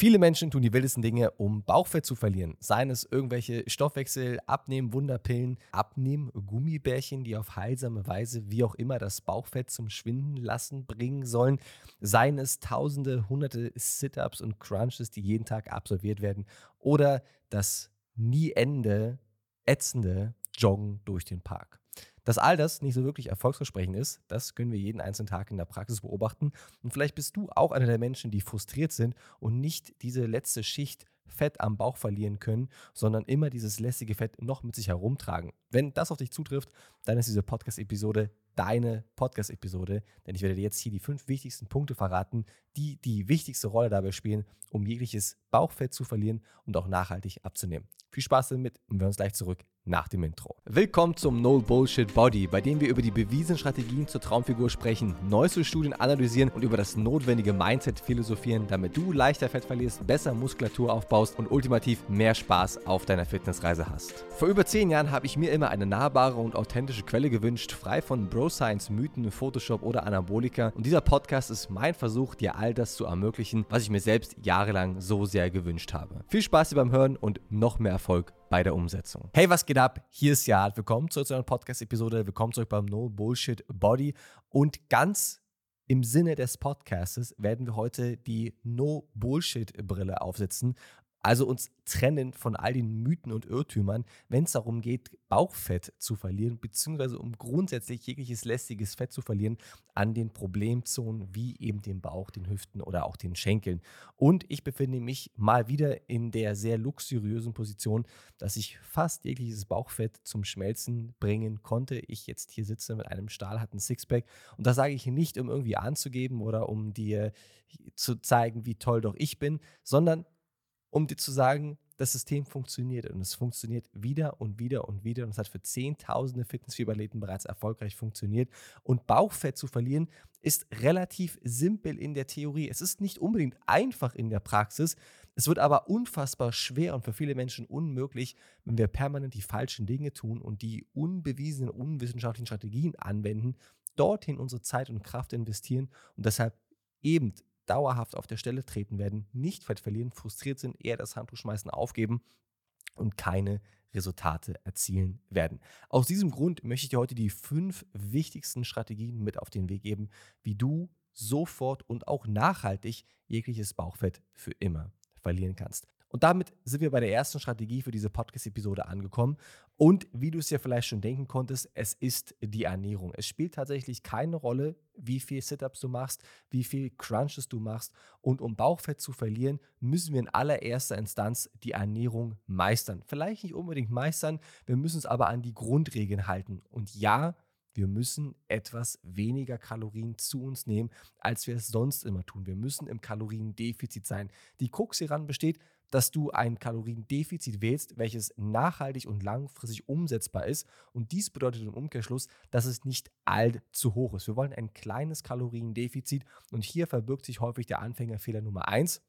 Viele Menschen tun die wildesten Dinge, um Bauchfett zu verlieren. Seien es irgendwelche Stoffwechsel-, Abnehmen-Wunderpillen, Abnehmen-Gummibärchen, die auf heilsame Weise, wie auch immer, das Bauchfett zum Schwinden lassen bringen sollen. Seien es tausende, hunderte Sit-Ups und Crunches, die jeden Tag absolviert werden. Oder das nie endende, ätzende Joggen durch den Park. Dass all das nicht so wirklich erfolgsversprechend ist, das können wir jeden einzelnen Tag in der Praxis beobachten. Und vielleicht bist du auch einer der Menschen, die frustriert sind und nicht diese letzte Schicht Fett am Bauch verlieren können, sondern immer dieses lästige Fett noch mit sich herumtragen. Wenn das auf dich zutrifft, dann ist diese Podcast-Episode deine Podcast-Episode, denn ich werde dir jetzt hier die 5 wichtigsten Punkte verraten, die die wichtigste Rolle dabei spielen, um jegliches Bauchfett zu verlieren und auch nachhaltig abzunehmen. Viel Spaß damit und wir hören uns gleich zurück nach dem Intro. Willkommen zum No Bullshit Body, bei dem wir über die bewiesenen Strategien zur Traumfigur sprechen, neueste Studien analysieren und über das notwendige Mindset philosophieren, damit du leichter Fett verlierst, besser Muskulatur aufbaust und ultimativ mehr Spaß auf deiner Fitnessreise hast. Vor über 10 Jahren habe ich mir immer eine nahbare und authentische Quelle gewünscht, frei von Bro-Science, Mythen, Photoshop oder Anabolika. Und dieser Podcast ist mein Versuch, dir all das zu ermöglichen, was ich mir selbst jahrelang so sehr gewünscht habe. Viel Spaß dir beim Hören und noch mehr Erfolg bei der Umsetzung. Hey, was geht ab? Hier ist Jad. Willkommen zurück zu einer Podcast-Episode. Willkommen zurück beim No Bullshit Body. Und ganz im Sinne des Podcasts werden wir heute die No Bullshit Brille aufsetzen. Also uns trennen von all den Mythen und Irrtümern, wenn es darum geht, Bauchfett zu verlieren, beziehungsweise um grundsätzlich jegliches lästiges Fett zu verlieren an den Problemzonen wie eben dem Bauch, den Hüften oder auch den Schenkeln. Und ich befinde mich mal wieder in der sehr luxuriösen Position, dass ich fast jegliches Bauchfett zum Schmelzen bringen konnte. Ich jetzt hier sitze mit einem stahlharten Sixpack und das sage ich nicht, um irgendwie anzugeben oder um dir zu zeigen, wie toll doch ich bin, sondern um dir zu sagen, das System funktioniert und es funktioniert wieder und wieder und wieder und es hat für Zehntausende Fitnessfieberathleten bereits erfolgreich funktioniert und Bauchfett zu verlieren ist relativ simpel in der Theorie. Es ist nicht unbedingt einfach in der Praxis, es wird aber unfassbar schwer und für viele Menschen unmöglich, wenn wir permanent die falschen Dinge tun und die unbewiesenen, unwissenschaftlichen Strategien anwenden, dorthin unsere Zeit und Kraft investieren und deshalb eben dauerhaft auf der Stelle treten werden, nicht Fett verlieren, frustriert sind, eher das Handtuch schmeißen, aufgeben und keine Resultate erzielen werden. Aus diesem Grund möchte ich dir heute die 5 wichtigsten Strategien mit auf den Weg geben, wie du sofort und auch nachhaltig jegliches Bauchfett für immer verlieren kannst. Und damit sind wir bei der ersten Strategie für diese Podcast-Episode angekommen. Und wie du es ja vielleicht schon denken konntest, es ist die Ernährung. Es spielt tatsächlich keine Rolle, wie viel Sit-Ups du machst, wie viel Crunches du machst. Und um Bauchfett zu verlieren, müssen wir in allererster Instanz die Ernährung meistern. Vielleicht nicht unbedingt meistern, wir müssen uns aber an die Grundregeln halten. Und ja, wir müssen etwas weniger Kalorien zu uns nehmen, als wir es sonst immer tun. Wir müssen im Kaloriendefizit sein. Die Krux hieran besteht, dass du ein Kaloriendefizit wählst, welches nachhaltig und langfristig umsetzbar ist. Und dies bedeutet im Umkehrschluss, dass es nicht allzu hoch ist. Wir wollen ein kleines Kaloriendefizit und hier verbirgt sich häufig der Anfängerfehler Nummer 1.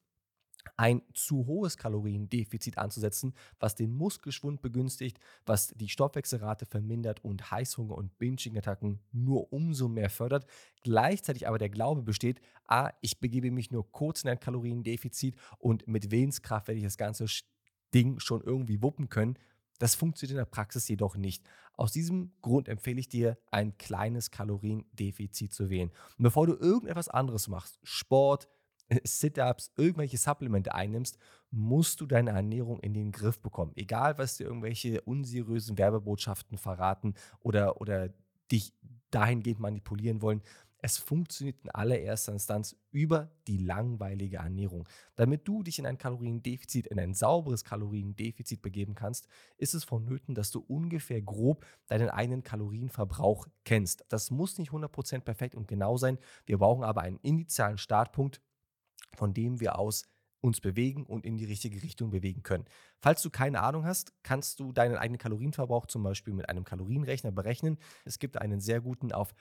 Ein zu hohes Kaloriendefizit anzusetzen, was den Muskelschwund begünstigt, was die Stoffwechselrate vermindert und Heißhunger und Binging-Attacken nur umso mehr fördert. Gleichzeitig aber der Glaube besteht, ich begebe mich nur kurz in ein Kaloriendefizit und mit Willenskraft werde ich das ganze Ding schon irgendwie wuppen können. Das funktioniert in der Praxis jedoch nicht. Aus diesem Grund empfehle ich dir, ein kleines Kaloriendefizit zu wählen. Und bevor du irgendetwas anderes machst, Sport, Sit-Ups, irgendwelche Supplemente einnimmst, musst du deine Ernährung in den Griff bekommen. Egal, was dir irgendwelche unseriösen Werbebotschaften verraten oder dich dahingehend manipulieren wollen. Es funktioniert in allererster Instanz über die langweilige Ernährung. Damit du dich in ein Kaloriendefizit, in ein sauberes Kaloriendefizit begeben kannst, ist es vonnöten, dass du ungefähr grob deinen eigenen Kalorienverbrauch kennst. Das muss nicht 100% perfekt und genau sein. Wir brauchen aber einen initialen Startpunkt, von dem wir aus uns bewegen und in die richtige Richtung bewegen können. Falls du keine Ahnung hast, kannst du deinen eigenen Kalorienverbrauch zum Beispiel mit einem Kalorienrechner berechnen. Es gibt einen sehr guten auf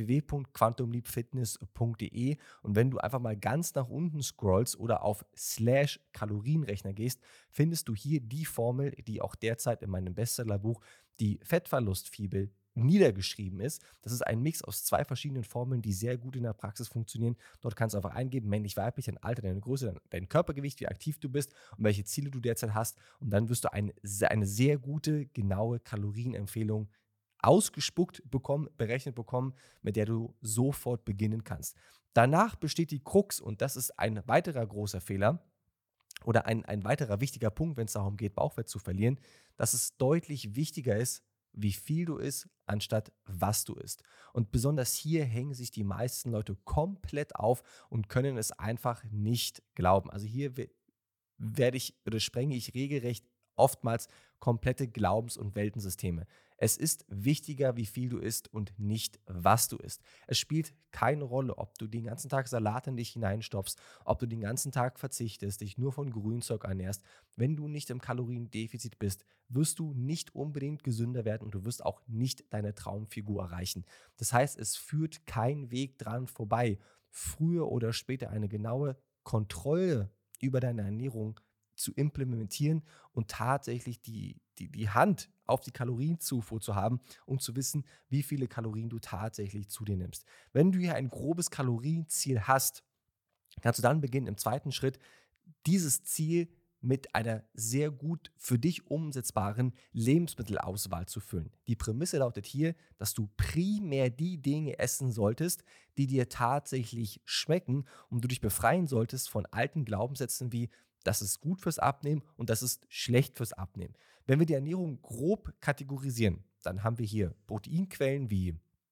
www.quantumleapfitness.de und wenn du einfach mal ganz nach unten scrollst oder auf /Kalorienrechner gehst, findest du hier die Formel, die auch derzeit in meinem Bestsellerbuch die Fettverlustfibel niedergeschrieben ist. Das ist ein Mix aus 2 verschiedenen Formeln, die sehr gut in der Praxis funktionieren. Dort kannst du einfach eingeben, männlich, weiblich, dein Alter, deine Größe, dein Körpergewicht, wie aktiv du bist und welche Ziele du derzeit hast. Und dann wirst du eine sehr gute, genaue Kalorienempfehlung ausgespuckt bekommen, berechnet bekommen, mit der du sofort beginnen kannst. Danach besteht die Krux, und das ist ein weiterer großer Fehler oder ein weiterer wichtiger Punkt, wenn es darum geht, Bauchfett zu verlieren, dass es deutlich wichtiger ist, wie viel du isst, anstatt was du isst. Und besonders hier hängen sich die meisten Leute komplett auf und können es einfach nicht glauben. Also hier werde ich oder sprenge ich regelrecht oftmals komplette Glaubens- und Weltensysteme. Es ist wichtiger, wie viel du isst und nicht, was du isst. Es spielt keine Rolle, ob du den ganzen Tag Salat in dich hineinstopfst, ob du den ganzen Tag verzichtest, dich nur von Grünzeug ernährst. Wenn du nicht im Kaloriendefizit bist, wirst du nicht unbedingt gesünder werden und du wirst auch nicht deine Traumfigur erreichen. Das heißt, es führt kein Weg dran vorbei, früher oder später eine genaue Kontrolle über deine Ernährung zu implementieren und tatsächlich die Hand auf die Kalorienzufuhr zu haben und zu wissen, wie viele Kalorien du tatsächlich zu dir nimmst. Wenn du hier ein grobes Kalorienziel hast, kannst du dann beginnen, im zweiten Schritt dieses Ziel mit einer sehr gut für dich umsetzbaren Lebensmittelauswahl zu füllen. Die Prämisse lautet hier, dass du primär die Dinge essen solltest, die dir tatsächlich schmecken und du dich befreien solltest von alten Glaubenssätzen wie, das ist gut fürs Abnehmen und das ist schlecht fürs Abnehmen. Wenn wir die Ernährung grob kategorisieren, dann haben wir hier Proteinquellen wie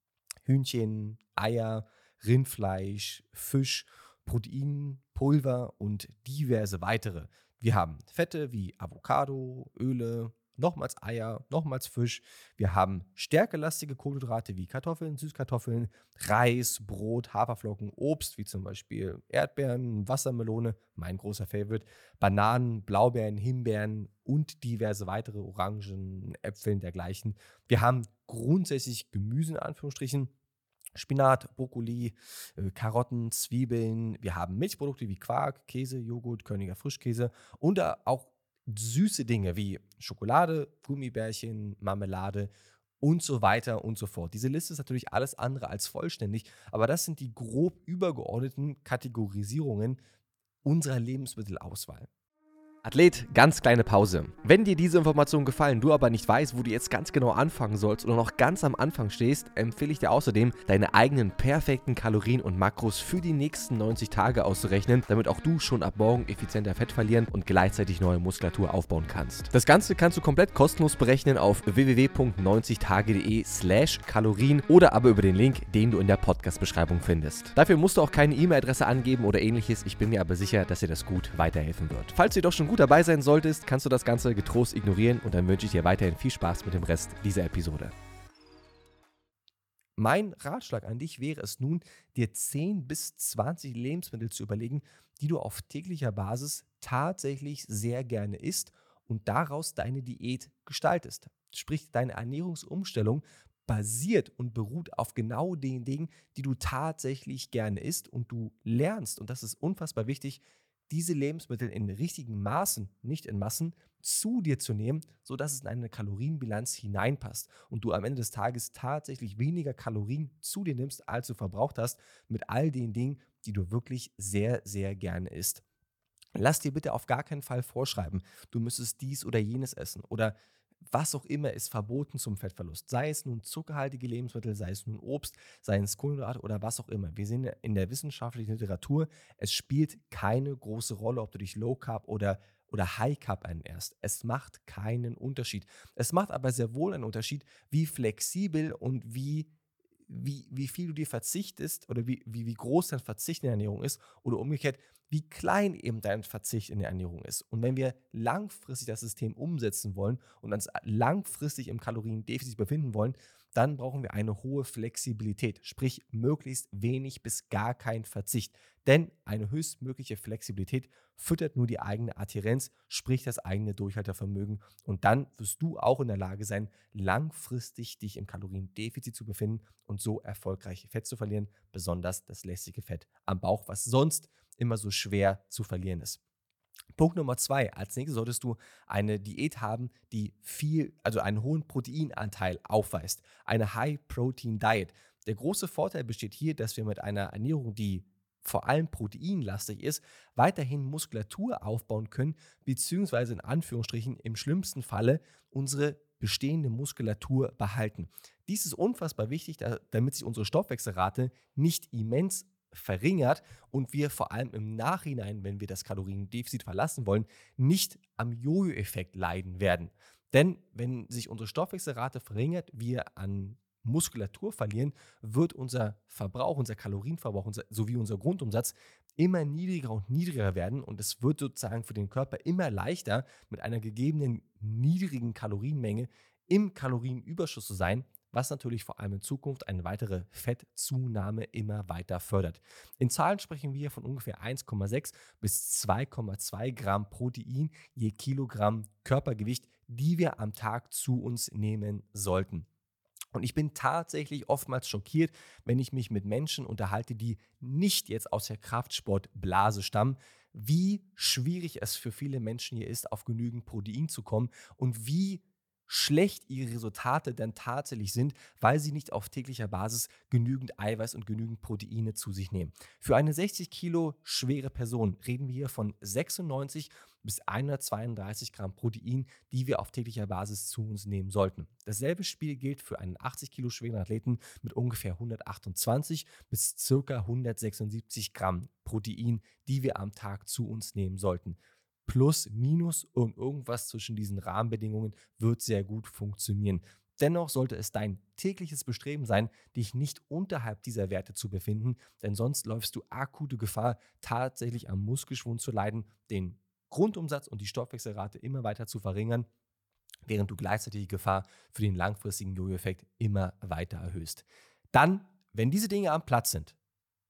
Hühnchen, Eier, Rindfleisch, Fisch, Proteinpulver und diverse weitere. Wir haben Fette wie Avocado, Öle, nochmals Eier, nochmals Fisch. Wir haben stärkelastige Kohlenhydrate wie Kartoffeln, Süßkartoffeln, Reis, Brot, Haferflocken, Obst wie zum Beispiel Erdbeeren, Wassermelone, mein großer Favorite, Bananen, Blaubeeren, Himbeeren und diverse weitere Orangen, Äpfeln, dergleichen. Wir haben grundsätzlich Gemüse in Anführungsstrichen, Spinat, Brokkoli, Karotten, Zwiebeln. Wir haben Milchprodukte wie Quark, Käse, Joghurt, Körniger Frischkäse und auch süße Dinge wie Schokolade, Gummibärchen, Marmelade und so weiter und so fort. Diese Liste ist natürlich alles andere als vollständig, aber das sind die grob übergeordneten Kategorisierungen unserer Lebensmittelauswahl. Athlet, ganz kleine Pause. Wenn dir diese Informationen gefallen, du aber nicht weißt, wo du jetzt ganz genau anfangen sollst oder noch ganz am Anfang stehst, empfehle ich dir außerdem, deine eigenen perfekten Kalorien und Makros für die nächsten 90 Tage auszurechnen, damit auch du schon ab morgen effizienter Fett verlieren und gleichzeitig neue Muskulatur aufbauen kannst. Das Ganze kannst du komplett kostenlos berechnen auf www.90tage.de/Kalorien oder aber über den Link, den du in der Podcast-Beschreibung findest. Dafür musst du auch keine E-Mail-Adresse angeben oder ähnliches. Ich bin mir aber sicher, dass dir das gut weiterhelfen wird. Falls du doch schon gut dabei sein solltest, kannst du das Ganze getrost ignorieren und dann wünsche ich dir weiterhin viel Spaß mit dem Rest dieser Episode. Mein Ratschlag an dich wäre es nun, dir 10 bis 20 Lebensmittel zu überlegen, die du auf täglicher Basis tatsächlich sehr gerne isst und daraus deine Diät gestaltest. Sprich, deine Ernährungsumstellung basiert und beruht auf genau den Dingen, die du tatsächlich gerne isst und du lernst, und das ist unfassbar wichtig, diese Lebensmittel in richtigen Maßen, nicht in Massen, zu dir zu nehmen, sodass es in eine Kalorienbilanz hineinpasst und du am Ende des Tages tatsächlich weniger Kalorien zu dir nimmst, als du verbraucht hast, mit all den Dingen, die du wirklich sehr, sehr gerne isst. Lass dir bitte auf gar keinen Fall vorschreiben, du müsstest dies oder jenes essen oder was auch immer ist verboten zum Fettverlust. Sei es nun zuckerhaltige Lebensmittel, sei es nun Obst, sei es Kohlenhydrate oder was auch immer. Wir sehen in der wissenschaftlichen Literatur, es spielt keine große Rolle, ob du dich Low Carb oder High Carb ernährst. Es macht keinen Unterschied. Es macht aber sehr wohl einen Unterschied, wie flexibel und wie viel du dir verzichtest oder wie groß dein Verzicht in der Ernährung ist oder umgekehrt, wie klein eben dein Verzicht in der Ernährung ist. Und wenn wir langfristig das System umsetzen wollen und uns langfristig im Kaloriendefizit befinden wollen, dann brauchen wir eine hohe Flexibilität, sprich möglichst wenig bis gar kein Verzicht. Denn eine höchstmögliche Flexibilität füttert nur die eigene Adhärenz, sprich das eigene Durchhaltevermögen. Und dann wirst du auch in der Lage sein, langfristig dich im Kaloriendefizit zu befinden und so erfolgreich Fett zu verlieren, besonders das lästige Fett am Bauch, was sonst immer so schwer zu verlieren ist. Punkt Nummer 2: Als nächstes solltest du eine Diät haben, die also einen hohen Proteinanteil aufweist. Eine High-Protein-Diet. Der große Vorteil besteht hier, dass wir mit einer Ernährung, die vor allem proteinlastig ist, weiterhin Muskulatur aufbauen können, beziehungsweise in Anführungsstrichen im schlimmsten Falle unsere bestehende Muskulatur behalten. Dies ist unfassbar wichtig, damit sich unsere Stoffwechselrate nicht immens verringert und wir vor allem im Nachhinein, wenn wir das Kaloriendefizit verlassen wollen, nicht am Jojo-Effekt leiden werden. Denn wenn sich unsere Stoffwechselrate verringert, wir an Muskulatur verlieren, wird unser Verbrauch, unser Kalorienverbrauch sowie unser Grundumsatz immer niedriger und niedriger werden und es wird sozusagen für den Körper immer leichter, mit einer gegebenen niedrigen Kalorienmenge im Kalorienüberschuss zu sein, was natürlich vor allem in Zukunft eine weitere Fettzunahme immer weiter fördert. In Zahlen sprechen wir von ungefähr 1,6 bis 2,2 Gramm Protein je Kilogramm Körpergewicht, die wir am Tag zu uns nehmen sollten. Und ich bin tatsächlich oftmals schockiert, wenn ich mich mit Menschen unterhalte, die nicht jetzt aus der Kraftsportblase stammen, wie schwierig es für viele Menschen hier ist, auf genügend Protein zu kommen und wie schlecht ihre Resultate dann tatsächlich sind, weil sie nicht auf täglicher Basis genügend Eiweiß und genügend Proteine zu sich nehmen. Für eine 60 Kilo schwere Person reden wir hier von 96 bis 132 Gramm Protein, die wir auf täglicher Basis zu uns nehmen sollten. Dasselbe Spiel gilt für einen 80 Kilo schweren Athleten mit ungefähr 128 bis ca. 176 Gramm Protein, die wir am Tag zu uns nehmen sollten. Plus, minus und irgendwas zwischen diesen Rahmenbedingungen wird sehr gut funktionieren. Dennoch sollte es dein tägliches Bestreben sein, dich nicht unterhalb dieser Werte zu befinden, denn sonst läufst du akute Gefahr, tatsächlich am Muskelschwund zu leiden, den Grundumsatz und die Stoffwechselrate immer weiter zu verringern, während du gleichzeitig die Gefahr für den langfristigen Jojo-Effekt immer weiter erhöhst. Dann, wenn diese Dinge am Platz sind,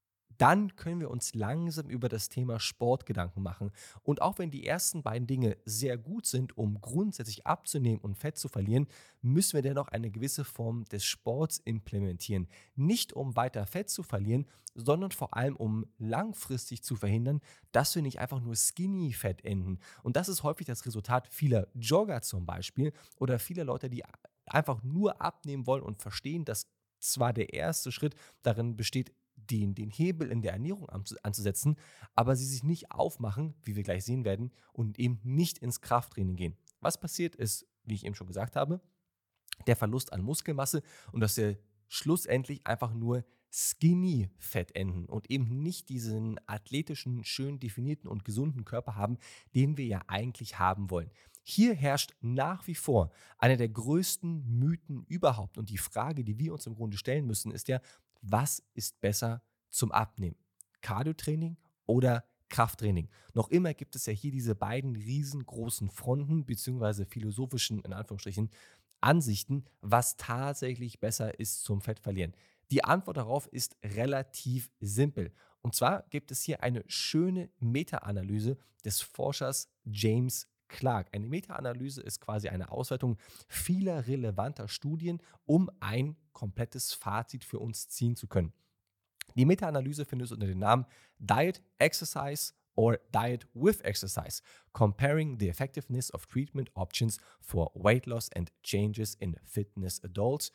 dann können wir uns langsam über das Thema Sport Gedanken machen. Und auch wenn die ersten beiden Dinge sehr gut sind, um grundsätzlich abzunehmen und Fett zu verlieren, müssen wir dennoch eine gewisse Form des Sports implementieren. Nicht um weiter Fett zu verlieren, sondern vor allem um langfristig zu verhindern, dass wir nicht einfach nur Skinny Fett enden. Und das ist häufig das Resultat vieler Jogger zum Beispiel oder vieler Leute, die einfach nur abnehmen wollen und verstehen, dass zwar der erste Schritt darin besteht, den Hebel in der Ernährung anzusetzen, aber sie sich nicht aufmachen, wie wir gleich sehen werden, und eben nicht ins Krafttraining gehen. Was passiert ist, wie ich eben schon gesagt habe, der Verlust an Muskelmasse und dass wir schlussendlich einfach nur Skinny Fett enden und eben nicht diesen athletischen, schön definierten und gesunden Körper haben, den wir ja eigentlich haben wollen. Hier herrscht nach wie vor einer der größten Mythen überhaupt und die Frage, die wir uns im Grunde stellen müssen, ist ja, was ist besser zum Abnehmen? Cardio-Training oder Krafttraining? Noch immer gibt es ja hier diese beiden riesengroßen Fronten beziehungsweise philosophischen, in Anführungsstrichen, Ansichten, was tatsächlich besser ist zum Fettverlieren. Die Antwort darauf ist relativ simpel. Und zwar gibt es hier eine schöne Meta-Analyse des Forschers James Clark. Eine Meta-Analyse ist quasi eine Auswertung vieler relevanter Studien, um ein komplettes Fazit für uns ziehen zu können. Die Meta-Analyse findest du unter dem Namen Diet, Exercise or Diet with Exercise, comparing the effectiveness of treatment options for weight loss and changes in fitness adults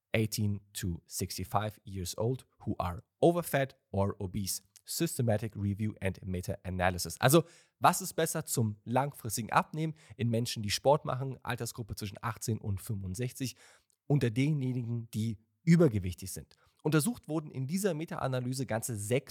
18 to 65 years old who are overfed or obese. Systematic Review and Meta-Analysis. Also, was ist besser zum langfristigen Abnehmen in Menschen, die Sport machen, Altersgruppe zwischen 18 und 65, unter denjenigen, die übergewichtig sind? Untersucht wurden in dieser Meta-Analyse ganze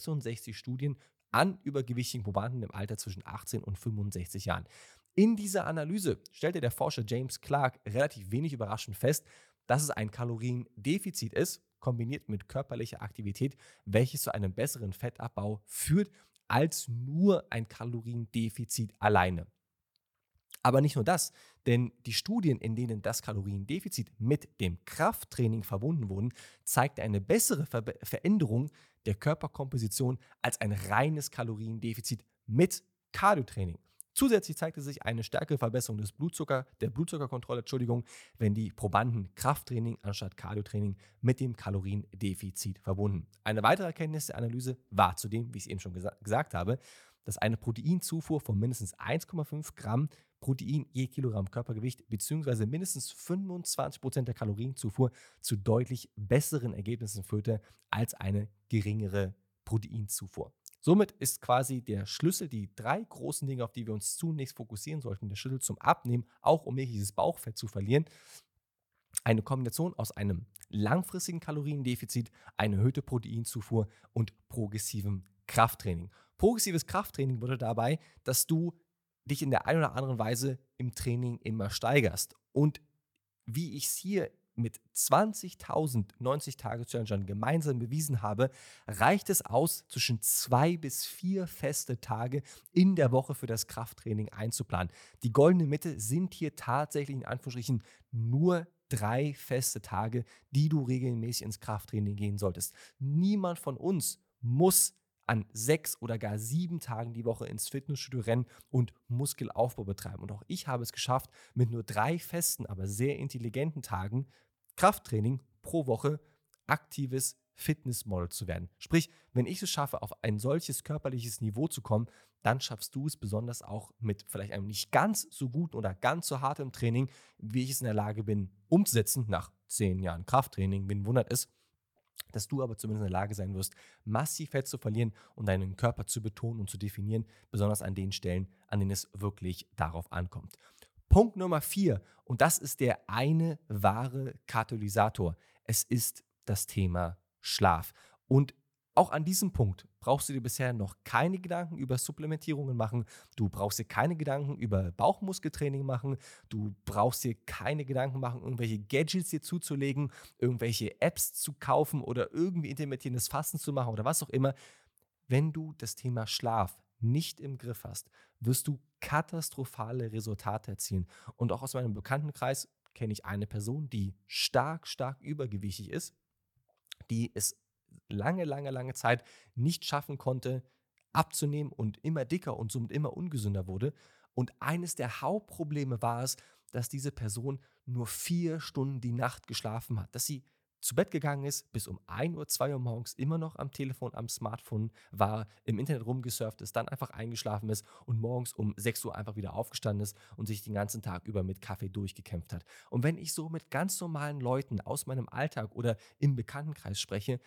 66 Studien an übergewichtigen Probanden im Alter zwischen 18 und 65 Jahren. In dieser Analyse stellte der Forscher James Clark relativ wenig überraschend fest, dass es ein Kaloriendefizit ist, kombiniert mit körperlicher Aktivität, welches zu einem besseren Fettabbau führt, als nur ein Kaloriendefizit alleine. Aber nicht nur das, denn die Studien, in denen das Kaloriendefizit mit dem Krafttraining verbunden wurden, zeigten eine bessere Veränderung der Körperkomposition als ein reines Kaloriendefizit mit Cardiotraining. Zusätzlich zeigte sich eine stärkere Verbesserung der Blutzuckerkontrolle, wenn die Probanden Krafttraining anstatt Cardiotraining mit dem Kaloriendefizit verbunden. Eine weitere Erkenntnis der Analyse war zudem, wie ich es eben schon gesagt habe, dass eine Proteinzufuhr von mindestens 1,5 Gramm Protein je Kilogramm Körpergewicht bzw. mindestens 25% der Kalorienzufuhr zu deutlich besseren Ergebnissen führte als eine geringere Proteinzufuhr. Somit ist quasi der Schlüssel, die 3 großen Dinge, auf die wir uns zunächst fokussieren sollten, der Schlüssel zum Abnehmen, auch um jegliches Bauchfett zu verlieren, eine Kombination aus einem langfristigen Kaloriendefizit, eine erhöhte Proteinzufuhr und progressivem Krafttraining. Progressives Krafttraining bedeutet dabei, dass du dich in der einen oder anderen Weise im Training immer steigerst. Und wie ich es hier mit 20.000 90-Tage-Challengern gemeinsam bewiesen habe, reicht es aus, zwischen 2 bis 4 feste Tage in der Woche für das Krafttraining einzuplanen. Die goldene Mitte sind hier tatsächlich in Anführungsstrichen nur 3 feste Tage, die du regelmäßig ins Krafttraining gehen solltest. Niemand von uns muss an 6 oder gar 7 Tagen die Woche ins Fitnessstudio rennen und Muskelaufbau betreiben. Und auch ich habe es geschafft, mit nur 3 festen, aber sehr intelligenten Tagen Krafttraining pro Woche aktives Fitnessmodel zu werden. Sprich, wenn ich es schaffe, auf ein solches körperliches Niveau zu kommen, dann schaffst du es besonders auch mit vielleicht einem nicht ganz so guten oder ganz so hartem Training, wie ich es in der Lage bin, umzusetzen nach 10 Jahren Krafttraining. Wen wundert es, dass du aber zumindest in der Lage sein wirst, massiv Fett zu verlieren und deinen Körper zu betonen und zu definieren, besonders an den Stellen, an denen es wirklich darauf ankommt. Punkt Nummer 4, und das ist der eine wahre Katalysator. Es ist das Thema Schlaf. Und auch an diesem Punkt brauchst du dir bisher noch keine Gedanken über Supplementierungen machen. Du brauchst dir keine Gedanken über Bauchmuskeltraining machen. Du brauchst dir keine Gedanken machen, irgendwelche Gadgets dir zuzulegen, irgendwelche Apps zu kaufen oder irgendwie intermittierendes Fasten zu machen oder was auch immer. Wenn du das Thema Schlaf nicht im Griff hast, wirst du katastrophale Resultate erzielen. Und auch aus meinem Bekanntenkreis kenne ich eine Person, die stark, stark übergewichtig ist, die es lange Zeit nicht schaffen konnte, abzunehmen und immer dicker und somit immer ungesünder wurde. Und eines der Hauptprobleme war es, dass diese Person nur 4 Stunden die Nacht geschlafen hat, dass sie zu Bett gegangen ist, bis um 1 Uhr, 2 Uhr morgens immer noch am Telefon, am Smartphone war, im Internet rumgesurft ist, dann einfach eingeschlafen ist und morgens um 6 Uhr einfach wieder aufgestanden ist und sich den ganzen Tag über mit Kaffee durchgekämpft hat. Und wenn ich so mit ganz normalen Leuten aus meinem Alltag oder im Bekanntenkreis spreche,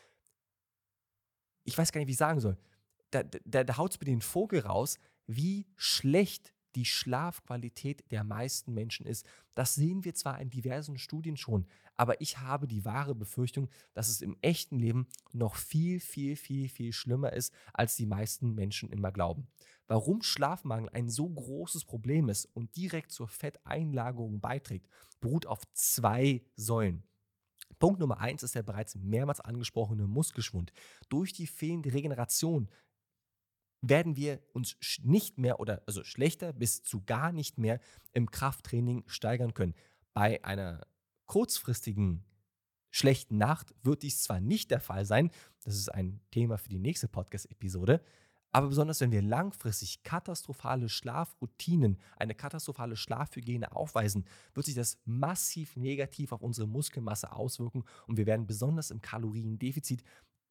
ich weiß gar nicht, wie ich sagen soll, da haut es mir den Vogel raus, wie schlecht die Schlafqualität der meisten Menschen ist. Das sehen wir zwar in diversen Studien schon, aber ich habe die wahre Befürchtung, dass es im echten Leben noch viel schlimmer ist, als die meisten Menschen immer glauben. Warum Schlafmangel ein so großes Problem ist und direkt zur Fetteinlagerung beiträgt, beruht auf 2 Säulen. Punkt Nummer 1 ist der bereits mehrmals angesprochene Muskelschwund. Durch die fehlende Regeneration werden wir uns nicht mehr oder also schlechter bis zu gar nicht mehr im Krafttraining steigern können. Bei einer kurzfristigen schlechten Nacht wird dies zwar nicht der Fall sein, das ist ein Thema für die nächste Podcast-Episode, aber besonders wenn wir langfristig katastrophale Schlafroutinen, eine katastrophale Schlafhygiene aufweisen, wird sich das massiv negativ auf unsere Muskelmasse auswirken und wir werden besonders im Kaloriendefizit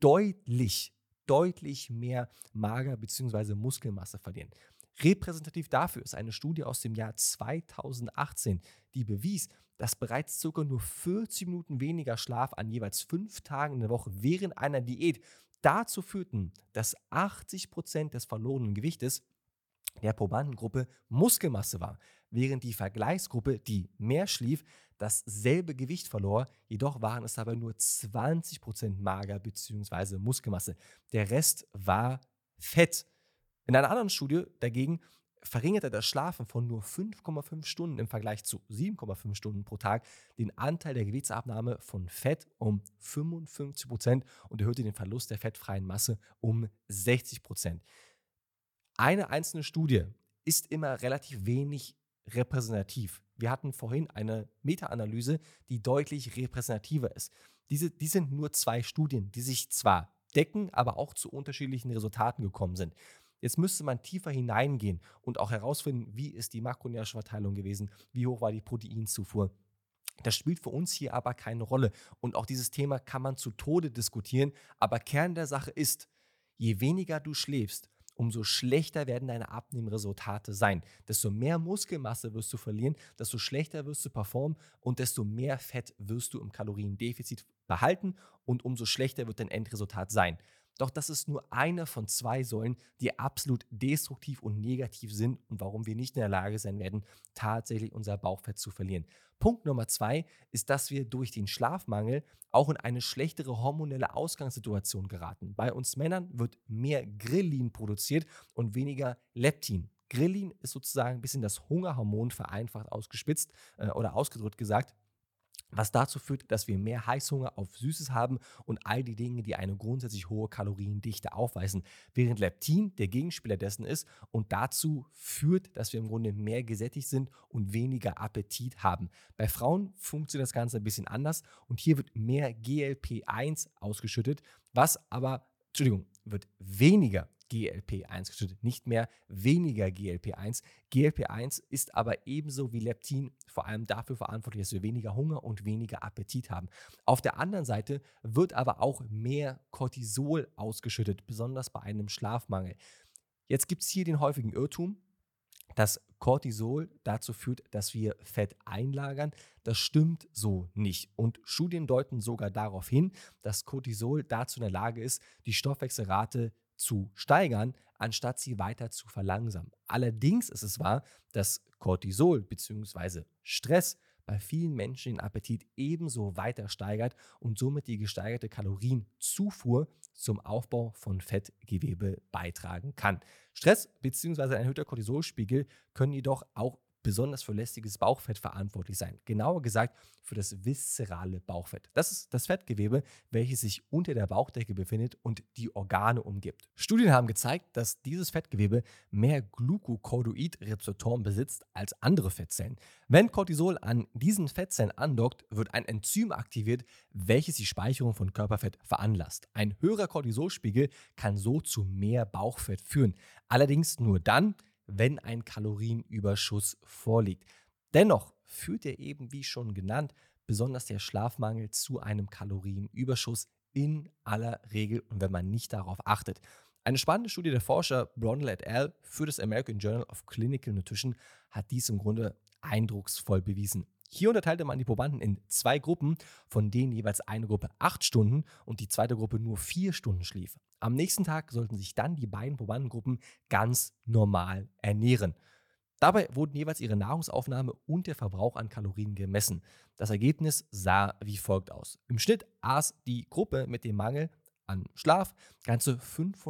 deutlich mehr Mager- bzw. Muskelmasse verlieren. Repräsentativ dafür ist eine Studie aus dem Jahr 2018, die bewies, dass bereits ca. nur 40 Minuten weniger Schlaf an jeweils 5 Tagen in der Woche während einer Diät dazu führten, dass 80% des verlorenen Gewichtes der Probandengruppe Muskelmasse war, während die Vergleichsgruppe, die mehr schlief, dasselbe Gewicht verlor, jedoch waren es dabei nur 20% Mager- bzw. Muskelmasse. Der Rest war Fett. In einer anderen Studie dagegen verringerte das Schlafen von nur 5,5 Stunden im Vergleich zu 7,5 Stunden pro Tag den Anteil der Gewichtsabnahme von Fett um 55% und erhöhte den Verlust der fettfreien Masse um 60%. Eine einzelne Studie ist immer relativ wenig repräsentativ. Wir hatten vorhin eine Meta-Analyse, die deutlich repräsentativer ist. Die sind nur 2 Studien, die sich zwar decken, aber auch zu unterschiedlichen Resultaten gekommen sind. Jetzt müsste man tiefer hineingehen und auch herausfinden, wie ist die Makronährstoffverteilung gewesen, wie hoch war die Proteinzufuhr. Das spielt für uns hier aber keine Rolle. Und auch dieses Thema kann man zu Tode diskutieren, aber Kern der Sache ist, je weniger du schläfst, umso schlechter werden deine Abnehmresultate sein. Desto mehr Muskelmasse wirst du verlieren, desto schlechter wirst du performen und desto mehr Fett wirst du im Kaloriendefizit behalten und umso schlechter wird dein Endresultat sein. Doch das ist nur eine von 2 Säulen, die absolut destruktiv und negativ sind und warum wir nicht in der Lage sein werden, tatsächlich unser Bauchfett zu verlieren. Punkt Nummer 2 ist, dass wir durch den Schlafmangel auch in eine schlechtere hormonelle Ausgangssituation geraten. Bei uns Männern wird mehr Grelin produziert und weniger Leptin. Grelin ist sozusagen ein bisschen das Hungerhormon, vereinfacht ausgespitzt oder ausgedrückt gesagt, was dazu führt, dass wir mehr Heißhunger auf Süßes haben und all die Dinge, die eine grundsätzlich hohe Kaloriendichte aufweisen, während Leptin der Gegenspieler dessen ist und dazu führt, dass wir im Grunde mehr gesättigt sind und weniger Appetit haben. Bei Frauen funktioniert das Ganze ein bisschen anders und hier wird mehr GLP-1 ausgeschüttet, wird weniger GLP-1 geschüttet, nicht mehr weniger GLP-1. GLP-1 ist aber ebenso wie Leptin vor allem dafür verantwortlich, dass wir weniger Hunger und weniger Appetit haben. Auf der anderen Seite wird aber auch mehr Cortisol ausgeschüttet, besonders bei einem Schlafmangel. Jetzt gibt es hier den häufigen Irrtum, dass Cortisol dazu führt, dass wir Fett einlagern. Das stimmt so nicht. Und Studien deuten sogar darauf hin, dass Cortisol dazu in der Lage ist, die Stoffwechselrate zu steigern, anstatt sie weiter zu verlangsamen. Allerdings ist es wahr, dass Cortisol bzw. Stress bei vielen Menschen den Appetit ebenso weiter steigert und somit die gesteigerte Kalorienzufuhr zum Aufbau von Fettgewebe beitragen kann. Stress bzw. ein erhöhter Cortisolspiegel können jedoch auch besonders für lästiges Bauchfett verantwortlich sein. Genauer gesagt für das viszerale Bauchfett. Das ist das Fettgewebe, welches sich unter der Bauchdecke befindet und die Organe umgibt. Studien haben gezeigt, dass dieses Fettgewebe mehr Glucocorticoid-Rezeptoren besitzt als andere Fettzellen. Wenn Cortisol an diesen Fettzellen andockt, wird ein Enzym aktiviert, welches die Speicherung von Körperfett veranlasst. Ein höherer Cortisolspiegel kann so zu mehr Bauchfett führen. Allerdings nur dann, wenn ein Kalorienüberschuss vorliegt. Dennoch führt er eben, wie schon genannt, besonders der Schlafmangel zu einem Kalorienüberschuss in aller Regel und wenn man nicht darauf achtet. Eine spannende Studie der Forscher Brondel et al. Für das American Journal of Clinical Nutrition hat dies im Grunde eindrucksvoll bewiesen. Hier unterteilte man die Probanden in 2 Gruppen, von denen jeweils eine Gruppe 8 Stunden und die zweite Gruppe nur 4 Stunden schlief. Am nächsten Tag sollten sich dann die beiden Probandengruppen ganz normal ernähren. Dabei wurden jeweils ihre Nahrungsaufnahme und der Verbrauch an Kalorien gemessen. Das Ergebnis sah wie folgt aus. Im Schnitt aß die Gruppe mit dem Mangel an Schlaf ganze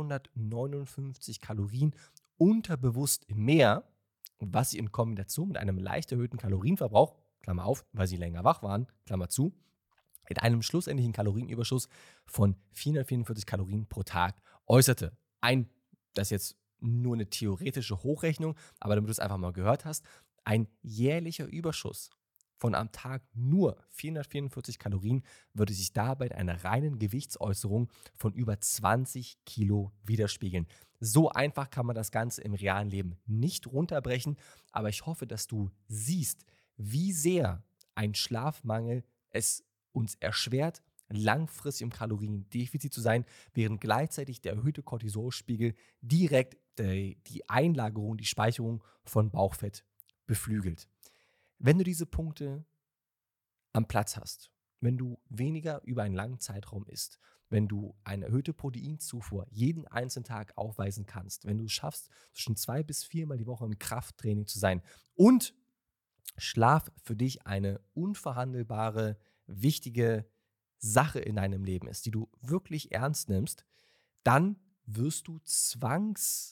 559 Kalorien unterbewusst mehr, was sie in Kombination mit einem leicht erhöhten Kalorienverbrauch, Klammer auf, weil sie länger wach waren, Klammer zu, in einem schlussendlichen Kalorienüberschuss von 444 Kalorien pro Tag äußerte. Das ist jetzt nur eine theoretische Hochrechnung, aber damit du es einfach mal gehört hast, ein jährlicher Überschuss von am Tag nur 444 Kalorien würde sich dabei in einer reinen Gewichtsäußerung von über 20 Kilo widerspiegeln. So einfach kann man das Ganze im realen Leben nicht runterbrechen, aber ich hoffe, dass du siehst, wie sehr ein Schlafmangel es uns erschwert, langfristig im Kaloriendefizit zu sein, während gleichzeitig der erhöhte Cortisolspiegel direkt die Einlagerung, die Speicherung von Bauchfett beflügelt. Wenn du diese Punkte am Platz hast, wenn du weniger über einen langen Zeitraum isst, wenn du eine erhöhte Proteinzufuhr jeden einzelnen Tag aufweisen kannst, wenn du es schaffst, zwischen 2 bis 4 Mal die Woche im Krafttraining zu sein und Schlaf für dich eine unverhandelbare, wichtige Sache in deinem Leben ist, die du wirklich ernst nimmst, dann wirst du zwangsweise,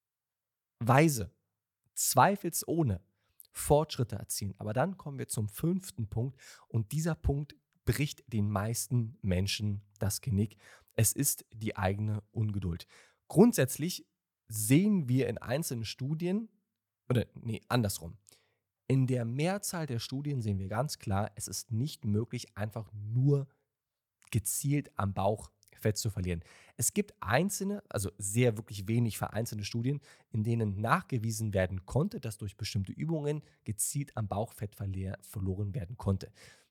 zweifelsohne Fortschritte erzielen. Aber dann kommen wir zum 5. Punkt und dieser Punkt bricht den meisten Menschen das Genick. Es ist die eigene Ungeduld. Grundsätzlich sehen wir in einzelnen Studien, andersrum. In der Mehrzahl der Studien sehen wir ganz klar, es ist nicht möglich, einfach nur gezielt am Bauch Fett zu verlieren. Es gibt einzelne, also sehr wirklich wenig vereinzelte Studien, in denen nachgewiesen werden konnte, dass durch bestimmte Übungen gezielt am Bauch Fett verloren werden konnte.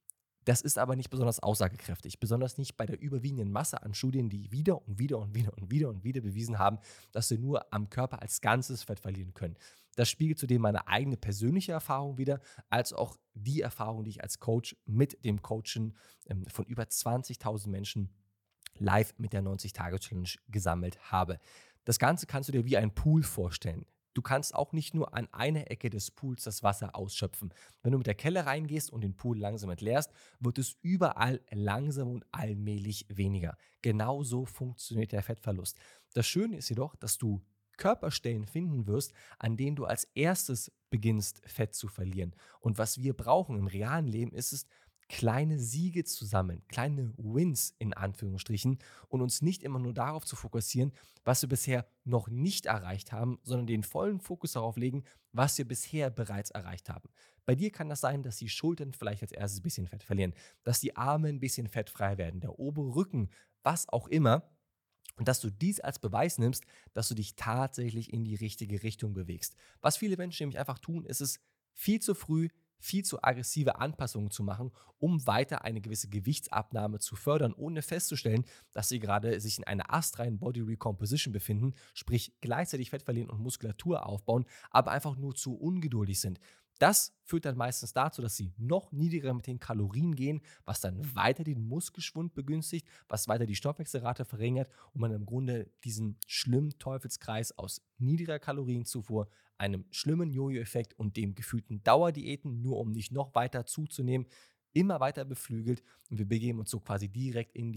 Das ist aber nicht besonders aussagekräftig, besonders nicht bei der überwiegenden Masse an Studien, die wieder und wieder und wieder und wieder und wieder bewiesen haben, dass wir nur am Körper als Ganzes Fett verlieren können. Das spiegelt zudem meine eigene persönliche Erfahrung wider, als auch die Erfahrung, die ich als Coach mit dem Coachen von über 20.000 Menschen live mit der 90-Tage-Challenge gesammelt habe. Das Ganze kannst du dir wie ein Pool vorstellen. Du kannst auch nicht nur an einer Ecke des Pools das Wasser ausschöpfen. Wenn du mit der Kelle reingehst und den Pool langsam entleerst, wird es überall langsam und allmählich weniger. Genauso funktioniert der Fettverlust. Das Schöne ist jedoch, dass du Körperstellen finden wirst, an denen du als erstes beginnst, Fett zu verlieren. Und was wir brauchen im realen Leben ist es, kleine Siege zu sammeln, kleine Wins in Anführungsstrichen und uns nicht immer nur darauf zu fokussieren, was wir bisher noch nicht erreicht haben, sondern den vollen Fokus darauf legen, was wir bisher bereits erreicht haben. Bei dir kann das sein, dass die Schultern vielleicht als erstes ein bisschen Fett verlieren, dass die Arme ein bisschen fettfrei werden, der obere Rücken, was auch immer. Und dass du dies als Beweis nimmst, dass du dich tatsächlich in die richtige Richtung bewegst. Was viele Menschen nämlich einfach tun, ist es viel zu früh, viel zu aggressive Anpassungen zu machen, um weiter eine gewisse Gewichtsabnahme zu fördern, ohne festzustellen, dass sie gerade sich in einer astreinen Body Recomposition befinden, sprich gleichzeitig Fett verlieren und Muskulatur aufbauen, aber einfach nur zu ungeduldig sind. Das führt dann meistens dazu, dass sie noch niedriger mit den Kalorien gehen, was dann weiter den Muskelschwund begünstigt, was weiter die Stoffwechselrate verringert und man im Grunde diesen schlimmen Teufelskreis aus niedriger Kalorienzufuhr, einem schlimmen Jojo-Effekt und dem gefühlten Dauerdiäten, nur um nicht noch weiter zuzunehmen, immer weiter beflügelt und wir begeben uns so quasi direkt in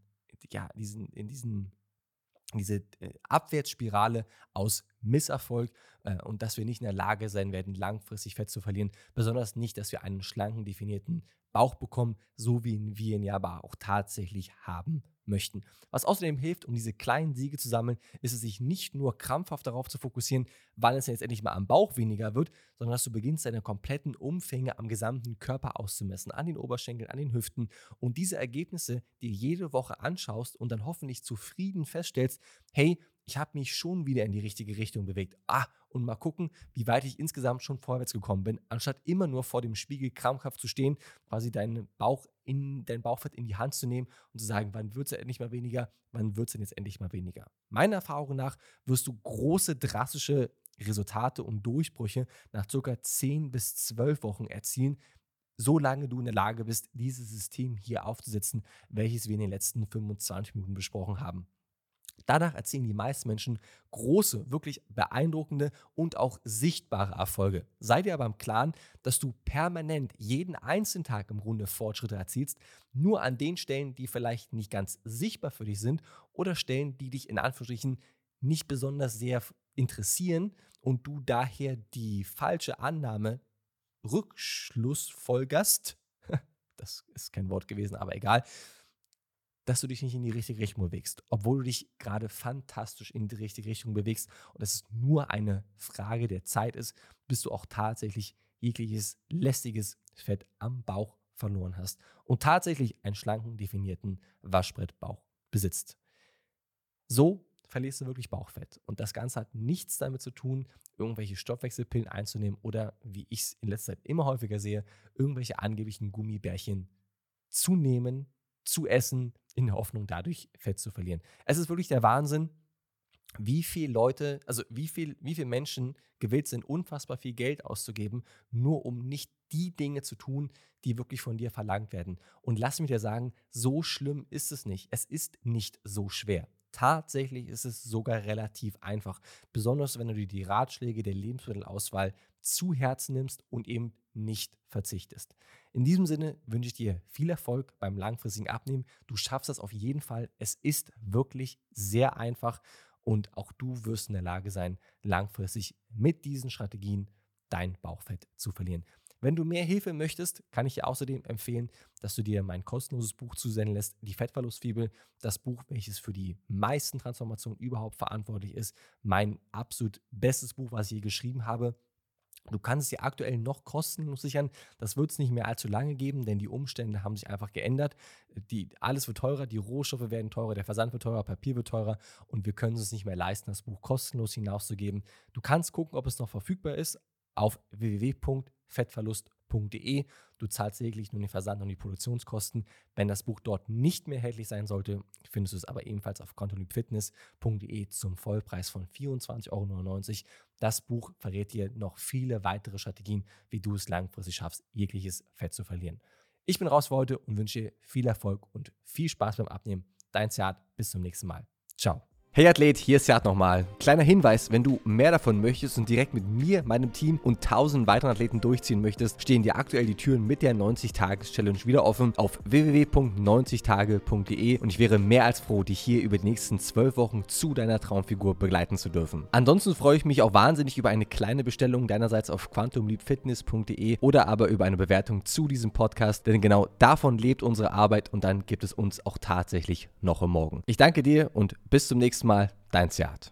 diese Abwärtsspirale aus Misserfolg und dass wir nicht in der Lage sein werden, langfristig Fett zu verlieren. Besonders nicht, dass wir einen schlanken, definierten Bauch bekommen, so wie wir ihn ja aber auch tatsächlich haben möchten. Was außerdem hilft, um diese kleinen Siege zu sammeln, ist es, sich nicht nur krampfhaft darauf zu fokussieren, wann es jetzt endlich mal am Bauch weniger wird, sondern dass du beginnst, deine kompletten Umfänge am gesamten Körper auszumessen, an den Oberschenkeln, an den Hüften und diese Ergebnisse dir jede Woche anschaust und dann hoffentlich zufrieden feststellst, hey, ich habe mich schon wieder in die richtige Richtung bewegt. Und mal gucken, wie weit ich insgesamt schon vorwärts gekommen bin, anstatt immer nur vor dem Spiegel krampfhaft zu stehen, quasi dein Bauchfett in die Hand zu nehmen und zu sagen, wann wird es endlich mal weniger, wann wird es denn jetzt endlich mal weniger. Meiner Erfahrung nach wirst du große, drastische Resultate und Durchbrüche nach ca. 10 bis 12 Wochen erzielen, solange du in der Lage bist, dieses System hier aufzusetzen, welches wir in den letzten 25 Minuten besprochen haben. Danach erzielen die meisten Menschen große, wirklich beeindruckende und auch sichtbare Erfolge. Sei dir aber im Klaren, dass du permanent jeden einzelnen Tag im Grunde Fortschritte erzielst, nur an den Stellen, die vielleicht nicht ganz sichtbar für dich sind oder Stellen, die dich in Anführungsstrichen nicht besonders sehr interessieren und du daher die falsche Annahme rückschlussfolgerst, das ist kein Wort gewesen, aber egal, dass du dich nicht in die richtige Richtung bewegst, obwohl du dich gerade fantastisch in die richtige Richtung bewegst und es nur eine Frage der Zeit ist, bis du auch tatsächlich jegliches lästiges Fett am Bauch verloren hast und tatsächlich einen schlanken, definierten Waschbrettbauch besitzt. So verlierst du wirklich Bauchfett. Und das Ganze hat nichts damit zu tun, irgendwelche Stoffwechselpillen einzunehmen oder, wie ich es in letzter Zeit immer häufiger sehe, irgendwelche angeblichen Gummibärchen zu nehmen, zu essen, in der Hoffnung, dadurch Fett zu verlieren. Es ist wirklich der Wahnsinn, wie viele Leute, also wie viele Menschen gewillt sind, unfassbar viel Geld auszugeben, nur um nicht die Dinge zu tun, die wirklich von dir verlangt werden. Und lass mich dir sagen, so schlimm ist es nicht. Es ist nicht so schwer. Tatsächlich ist es sogar relativ einfach. Besonders wenn du dir die Ratschläge der Lebensmittelauswahl zu Herzen nimmst und eben nicht verzichtest. In diesem Sinne wünsche ich dir viel Erfolg beim langfristigen Abnehmen. Du schaffst das auf jeden Fall. Es ist wirklich sehr einfach und auch du wirst in der Lage sein, langfristig mit diesen Strategien dein Bauchfett zu verlieren. Wenn du mehr Hilfe möchtest, kann ich dir außerdem empfehlen, dass du dir mein kostenloses Buch zusenden lässt, die Fettverlustfibel, das Buch, welches für die meisten Transformationen überhaupt verantwortlich ist. Mein absolut bestes Buch, was ich je geschrieben habe. Du kannst es dir aktuell noch kostenlos sichern. Das wird es nicht mehr allzu lange geben, denn die Umstände haben sich einfach geändert. Alles wird teurer, die Rohstoffe werden teurer, der Versand wird teurer, Papier wird teurer und wir können es uns nicht mehr leisten, das Buch kostenlos hinauszugeben. Du kannst gucken, ob es noch verfügbar ist auf www.fettverlust.com quantumleapfitness.de. Du zahlst lediglich nur den Versand und die Produktionskosten. Wenn das Buch dort nicht mehr erhältlich sein sollte, findest du es aber ebenfalls auf quantumleapfitness.de zum Vollpreis von 24,99 €. Das Buch verrät dir noch viele weitere Strategien, wie du es langfristig schaffst, jegliches Fett zu verlieren. Ich bin raus für heute und wünsche dir viel Erfolg und viel Spaß beim Abnehmen. Dein Sead, bis zum nächsten Mal. Ciao. Hey Athlet, hier ist Sead nochmal. Kleiner Hinweis, wenn du mehr davon möchtest und direkt mit mir, meinem Team und 1000 weiteren Athleten durchziehen möchtest, stehen dir aktuell die Türen mit der 90-Tages-Challenge wieder offen auf www.90tage.de und ich wäre mehr als froh, dich hier über die nächsten 12 Wochen zu deiner Traumfigur begleiten zu dürfen. Ansonsten freue ich mich auch wahnsinnig über eine kleine Bestellung deinerseits auf quantumleapfitness.de oder aber über eine Bewertung zu diesem Podcast, denn genau davon lebt unsere Arbeit und dann gibt es uns auch tatsächlich noch im Morgen. Ich danke dir und bis zum nächsten Mal, dein Sead.